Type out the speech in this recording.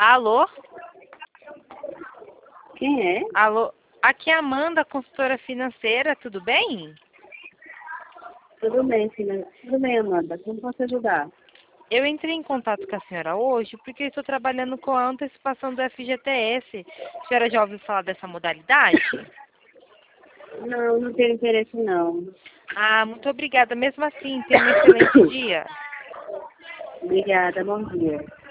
Alô? Quem é? Alô? Aqui é a Amanda, consultora financeira, tudo bem? Tudo bem, filha. Tudo bem, Amanda. Como posso ajudar? Eu entrei em contato com a senhora hoje porque eu estou trabalhando com a antecipação do FGTS. A senhora já ouviu falar dessa modalidade? Não, não tenho interesse, não. Ah, muito obrigada. Mesmo assim, tenha um excelente dia. Obrigada, bom dia.